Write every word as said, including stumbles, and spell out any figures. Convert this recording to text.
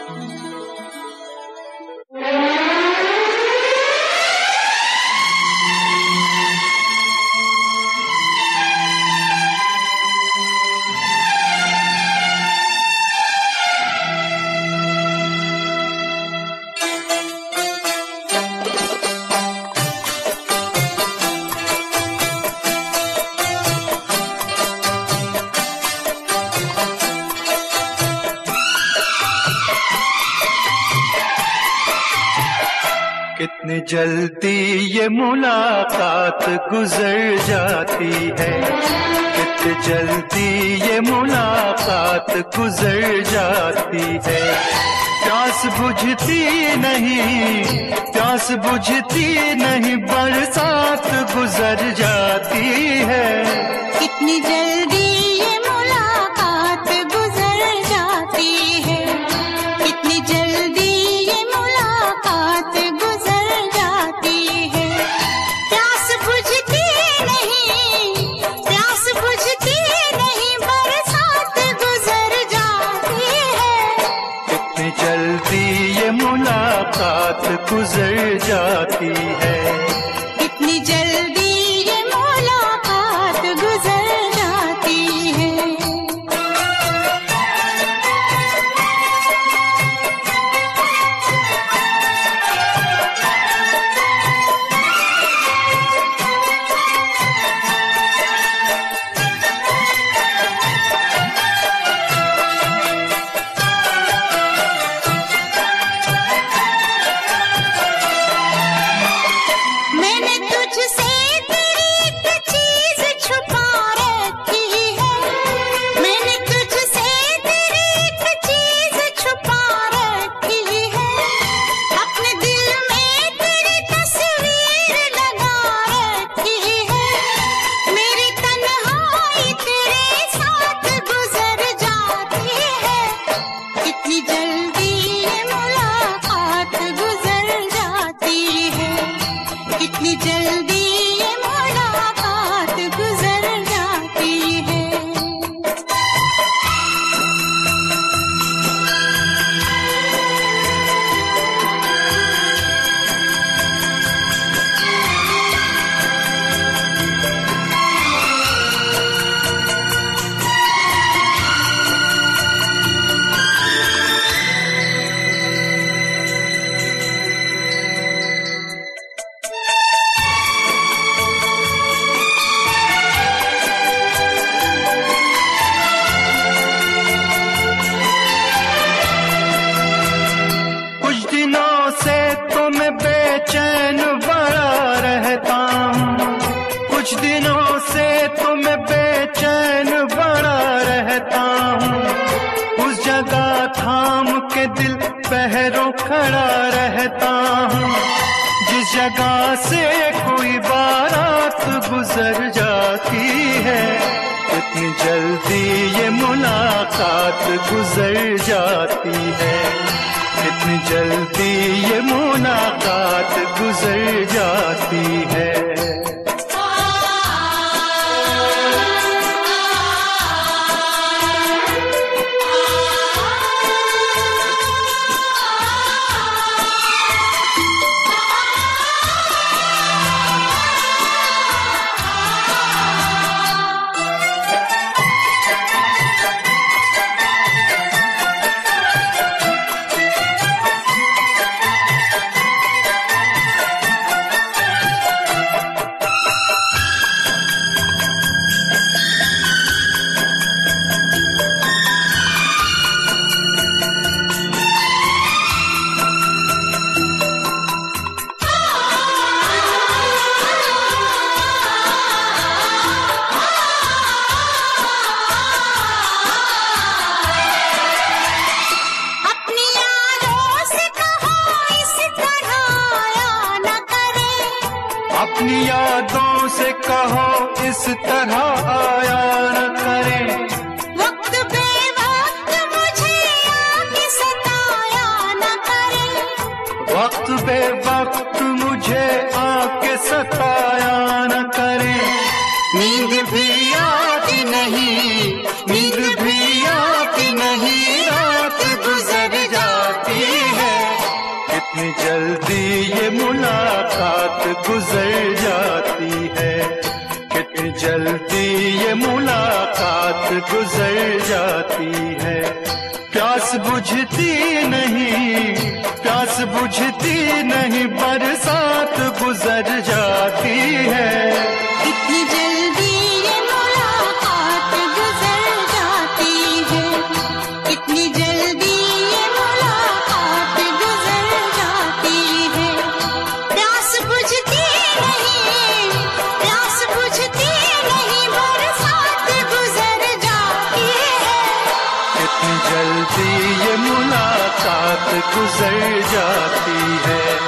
कितनी जल्दी ये मुलाकात गुजर जाती है, कितनी जल्दी ये मुलाकात गुजर जाती है। प्यास बुझती नहीं, प्यास बुझती नहीं, बरसात गुजर जाती है। कितनी जल्दी ये मुलाकात गुजर जाती है, कितनी जल्दी ये मुलाकात गुजर जाती है। प्यास बुझती नहीं, प्यास बुझती नहीं, बरसात गुजर जाती है। कितनी जल्दी ये मुलाकात गुजर जाती है, कितनी जल्दी ये मुलाकात गुजर जाती है। मैंने तुझसे तेरी एक चीज छुपा रखी है, मैंने तुझसे तेरी एक चीज छुपा रखी है। अपने दिल में तेरी तस्वीर लगा रखी है, मेरी तन्हाई तेरे साथ गुजर जाती है। कितनी जल्दी ये मुलाकात गुजर जाती है, कितनी जल्दी ये मुलाकात गुजर जाती है। कुछ दिनों से तो मैं बेचैन बड़ा रहता हूँ, कुछ दिनों से तो मैं बेचैन बड़ा रहता हूँ। उस जगह थाम के दिल पहरों खड़ा रहता हूँ, जिस जगह से कोई बारात गुजर जाती है। कितनी जल्दी ये मुलाकात गुजर जाती है, कितनी जल्दी ये मुलाकात गुजर जाती है। अपनी यादों से कहो इस तरह आया न करे, अपनी यादों से कहो इस तरह आया न करे। वक्त बेवक्त मुझे आके सताया न करे, वक्त बेवक्त मुझे आके सताया न करे। नींद भी आती नहीं, नींद भी आती नहीं, रात गुजर जाती कितनी जल्दी ये मुलाकात गुजर जाती है, कितनी जल्दी ये मुलाकात गुजर जाती है। प्यास बुझती नहीं, प्यास बुझती नहीं, बरसात गुजर जाती है। कितनी जल्दी ये मुलाकात गुजर जाती है, कितनी जल्दी ये मुलाकात गुजर जाती है। प्यास बुझती नहीं, प्यास बुझती नहीं, बरसात गुजर जाती है। कितनी जल्दी ये मुलाकात गुजर जाती है।